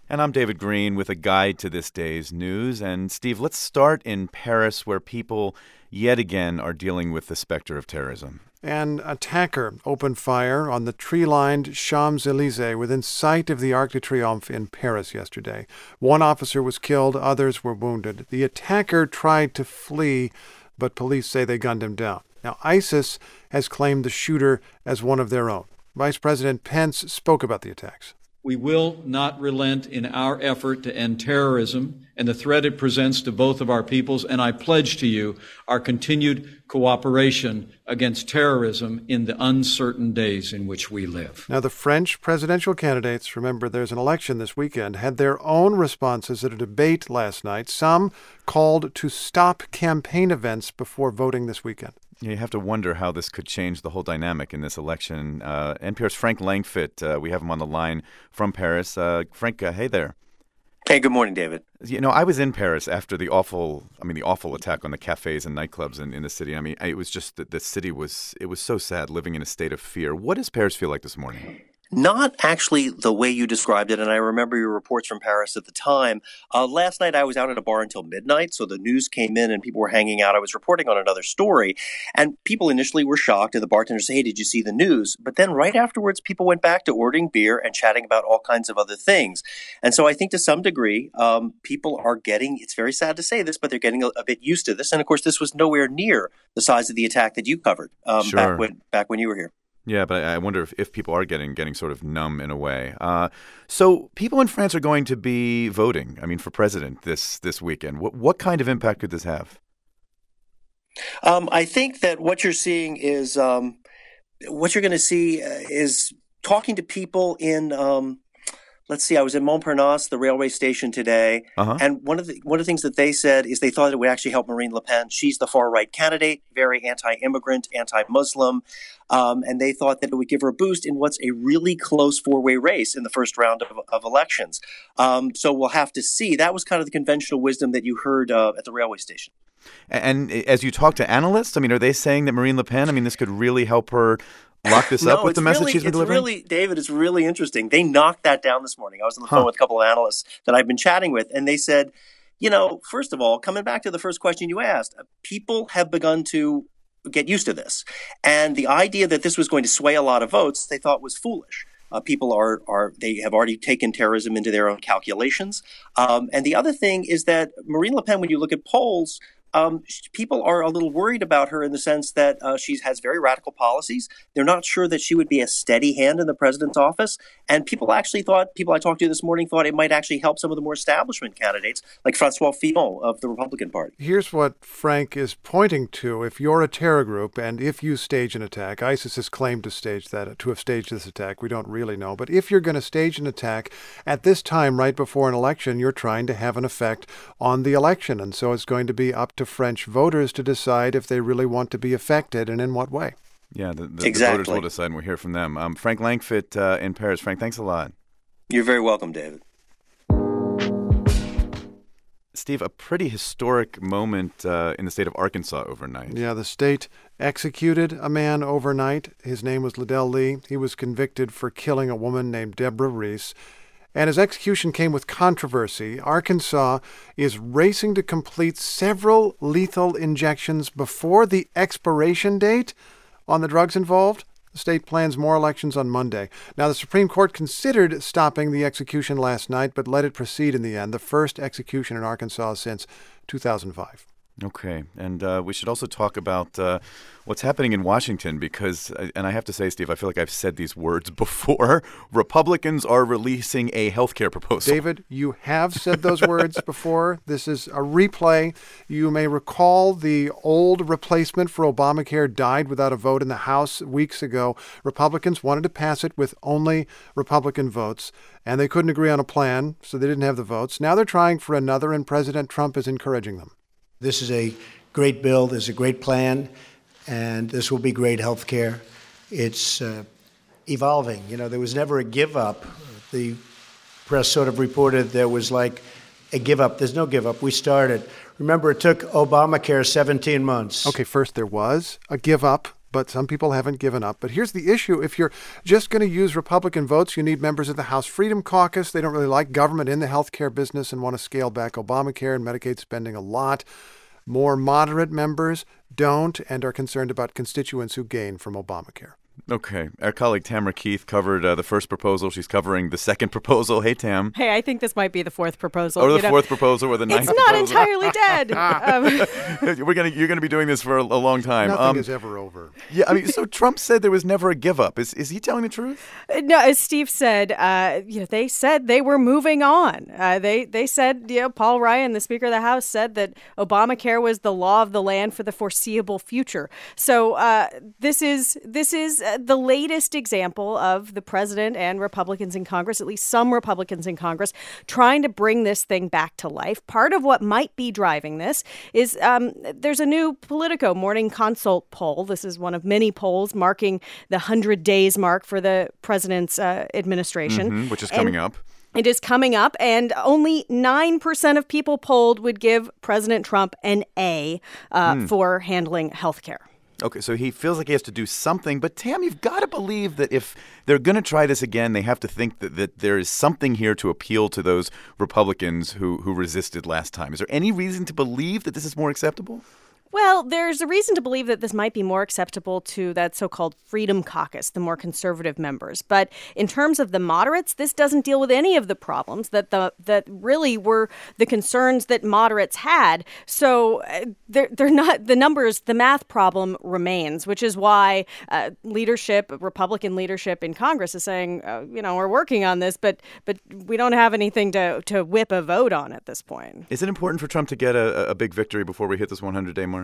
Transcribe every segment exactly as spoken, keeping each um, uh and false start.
And I'm David Green with a guide to this day's news. And Steve, let's start in Paris, where people yet again are dealing with the specter of terrorism. An attacker opened fire on the tree-lined Champs-Élysées within sight of the Arc de Triomphe in Paris yesterday. One officer was killed, others were wounded. The attacker tried to flee, but police say they gunned him down. Now, ISIS has claimed the shooter as one of their own. Vice President Pence spoke about the attacks. We will not relent in our effort to end terrorism and the threat it presents to both of our peoples, and I pledge to you our continued cooperation against terrorism in the uncertain days in which we live. Now, the French presidential candidates, remember there's an election this weekend, had their own responses at a debate last night. Some called to stop campaign events before voting this weekend. You have to wonder how this could change the whole dynamic in this election. Uh, N P R's Frank Langfitt, uh, we have him on the line from Paris. Uh, Frank, uh, hey there. Hey, good morning, David. You know, I was in Paris after the awful, I mean, the awful attack on the cafes and nightclubs in, in the city. I mean, it was just that the city was, it was so sad, living in a state of fear. What does Paris feel like this morning? Not actually the way you described it, and I remember your reports from Paris at the time. Uh, last night I was out at a bar until midnight, so the news came in and people were hanging out. I was reporting on another story, and people initially were shocked, and the bartender said, hey, did you see the news? But then right afterwards, people went back to ordering beer and chatting about all kinds of other things. And so I think to some degree, um, people are getting, it's very sad to say this, but they're getting a, a bit used to this. And of course, this was nowhere near the size of the attack that you covered um, Sure. back when back when you were here. Yeah, but I wonder if, if people are getting getting sort of numb in a way. Uh, so people in France are going to be voting, I mean, for president this this weekend. What what kind of impact could this have? Um, I think that what you're seeing is um, what you're going to see uh, is talking to people in. Um, Let's see. I was in Montparnasse, the railway station today, Uh-huh. and one of the one of the things that they said is they thought it would actually help Marine Le Pen. She's the far right candidate, very anti-immigrant, anti-Muslim, um, and they thought that it would give her a boost in what's a really close four-way race in the first round of, of elections. Um, so we'll have to see. That was kind of the conventional wisdom that you heard uh, at the railway station. And as you talk to analysts, I mean, are they saying that Marine Le Pen, I mean, this could really help her lock this no, up with the message really, she's been it's delivering? Really, David, it's really interesting. They knocked that down this morning. I was on the phone Huh. with a couple of analysts that I've been chatting with, and they said, you know, first of all, coming back to the first question you asked, people have begun to get used to this. And the idea that this was going to sway a lot of votes, they thought was foolish. Uh, people are, are they have already taken terrorism into their own calculations. Um, and the other thing is that Marine Le Pen, when you look at polls, Um, people are a little worried about her in the sense that uh, she has very radical policies. They're not sure that she would be a steady hand in the president's office. And people actually thought, people I talked to this morning thought it might actually help some of the more establishment candidates like Francois Fillon of the Republican Party. Here's what Frank is pointing to. If you're a terror group and if you stage an attack, ISIS has claimed to stage that, to have staged this attack. We don't really know. But if you're going to stage an attack at this time, right before an election, you're trying to have an effect on the election. And so it's going to be up to French voters to decide if they really want to be affected and in what way. Yeah, the, the, exactly. the voters will decide, and we'll hear from them. Um, Frank Langfitt uh, in Paris. Frank, thanks a lot. You're very welcome, David. Steve, a pretty historic moment uh, in the state of Arkansas overnight. Yeah, the state executed a man overnight. His name was Liddell Lee. He was convicted for killing a woman named Deborah Reese. And his execution came with controversy. Arkansas is racing to complete several lethal injections before the expiration date on the drugs involved. The state plans more elections on Monday. Now, the Supreme Court considered stopping the execution last night, but let it proceed in the end, the first execution in Arkansas since two thousand five. Okay. And uh, we should also talk about uh, what's happening in Washington because, and I have to say, Steve, I feel like I've said these words before. Republicans are releasing a health care proposal. David, you have said those words before. This is a replay. You may recall the old replacement for Obamacare died without a vote in the House weeks ago. Republicans wanted to pass it with only Republican votes, and they couldn't agree on a plan, so they didn't have the votes. Now they're trying for another, and President Trump is encouraging them. This is a great bill. This is a great plan, and this will be great health care. It's uh, evolving. You know, there was never a give up. The press sort of reported there was like a give up. There's no give up. We started. Remember, it took Obamacare seventeen months. Okay, first there was a give up but some people haven't given up. But here's the issue. If you're just going to use Republican votes, you need members of the House Freedom Caucus. They don't really like government in the healthcare business and want to scale back Obamacare and Medicaid spending a lot. More moderate members don't and are concerned about constituents who gain from Obamacare. Okay. Our colleague Tamara Keith covered uh, the first proposal. She's covering the second proposal. Hey, Tam. Hey, I think this might be the fourth proposal. Or the you know. fourth proposal or the ninth It's not proposal. entirely dead. um, We're gonna, you're going to be doing this for a, a long time. Nothing Um, is ever over. yeah, I mean, so Trump said there was never a give up. Is is he telling the truth? No, as Steve said, uh, you know, they said they were moving on. Uh, they they said, you know, Paul Ryan, the Speaker of the House, said that Obamacare was the law of the land for the foreseeable future. So uh, this is this is uh, the latest example of the president and Republicans in Congress, at least some Republicans in Congress, trying to bring this thing back to life. Part of what might be driving this is um, there's a new Politico Morning Consult poll. This is one of many polls marking the one hundred days mark for the president's uh, administration. Mm-hmm, which is coming And up. It is coming up, and only nine percent of people polled would give President Trump an A uh, Mm. for handling health care. Okay, so he feels like he has to do something. But, Tam, you've got to believe that if they're going to try this again, they have to think that, that there is something here to appeal to those Republicans who, who resisted last time. Is there any reason to believe that this is more acceptable? Well, there's a reason to believe that this might be more acceptable to that so-called Freedom Caucus, the more conservative members. But in terms of the moderates, this doesn't deal with any of the problems that the that really were the concerns that moderates had. So uh, they're, they're not the numbers. The math problem remains, which is why uh, leadership, Republican leadership in Congress is saying, uh, you know, we're working on this, but but we don't have anything to, to whip a vote on at this point. Is it important for Trump to get a, a big victory before we hit this one hundred day mark?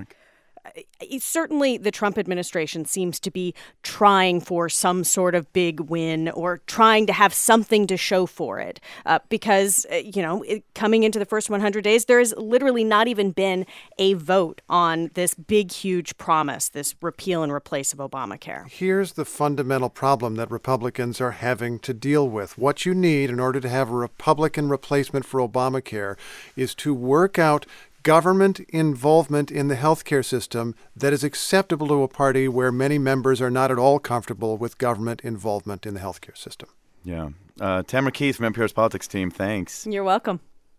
Certainly, the Trump administration seems to be trying for some sort of big win or trying to have something to show for it uh, because, uh, you know, it, coming into the first one hundred days, there has literally not even been a vote on this big, huge promise, this repeal and replace of Obamacare. Here's the fundamental problem that Republicans are having to deal with. What you need in order to have a Republican replacement for Obamacare is to work out government involvement in the healthcare system that is acceptable to a party where many members are not at all comfortable with government involvement in the healthcare system. Yeah. Uh, Tamara Keith from N P R's politics team, thanks. You're welcome.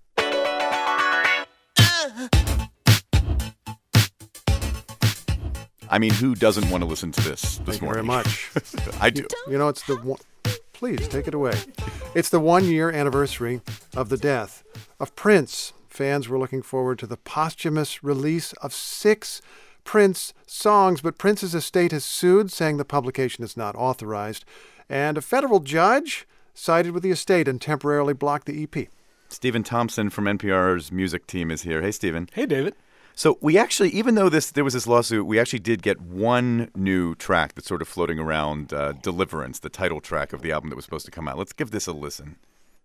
I mean, who doesn't want to listen to this this Thank morning? you very much. I do. You know, it's the one. Please take it away. It's the one-year anniversary of the death of Prince. Fans were looking forward to the posthumous release of six Prince songs, but Prince's estate has sued, saying the publication is not authorized. And a federal judge sided with the estate and temporarily blocked the E P. Stephen Thompson from N P R's music team is here. Hey, Stephen. Hey, David. So we actually, even though this there was this lawsuit, we actually did get one new track that's sort of floating around, uh, Deliverance, the title track of the album that was supposed to come out. Let's give this a listen.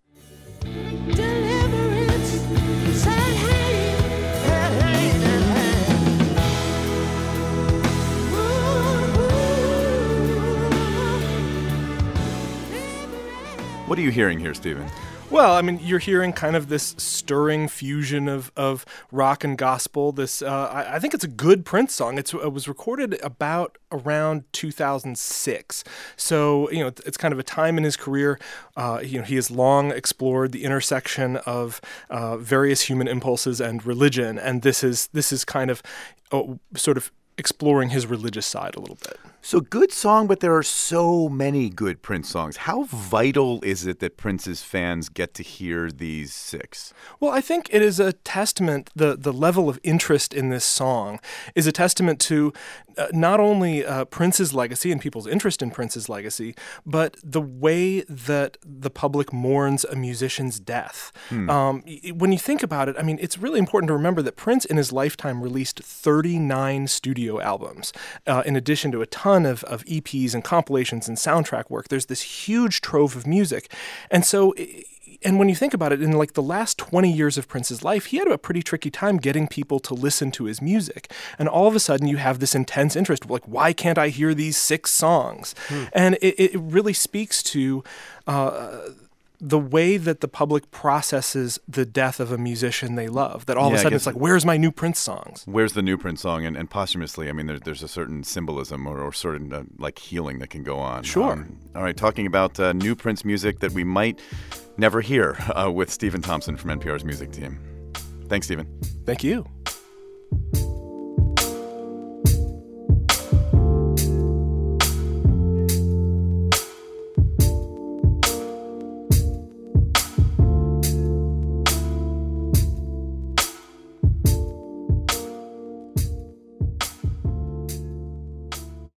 What are you hearing here, Stephen? Well, I mean, you're hearing kind of this stirring fusion of, of rock and gospel. This, uh, I, I think it's a good Prince song. It's, it was recorded about around two thousand six. So, you know, it's, it's kind of a time in his career. Uh, you know, he has long explored the intersection of uh, various human impulses and religion, and this is this is kind of oh, sort of exploring his religious side a little bit. So good song, but there are so many good Prince songs. How vital is it that Prince's fans get to hear these six? Well, I think it is a testament, the, the level of interest in this song is a testament to uh, not only uh, Prince's legacy and people's interest in Prince's legacy, but the way that the public mourns a musician's death. Hmm. Um, when you think about it, I mean, it's really important to remember that Prince in his lifetime released thirty-nine studio albums, uh, in addition to a ton of, of E Ps and compilations and soundtrack work. There's this huge trove of music. And so, and when you think about it, in like the last twenty years of Prince's life, he had a pretty tricky time getting people to listen to his music. And all of a sudden you have this intense interest, like, why can't I hear these six songs? Hmm. And it, it really speaks to uh, the way that the public processes the death of a musician they love. That all of Yeah, a I sudden guess- it's like, where's my new Prince songs? Where's the new Prince song? And, and posthumously, I mean, there, there's a certain symbolism or, or sort of uh, like healing that can go on. Sure. Um, all right, talking about uh, new Prince music that we might never hear uh, with Stephen Thompson from N P R's music team. Thanks, Stephen. Thank you.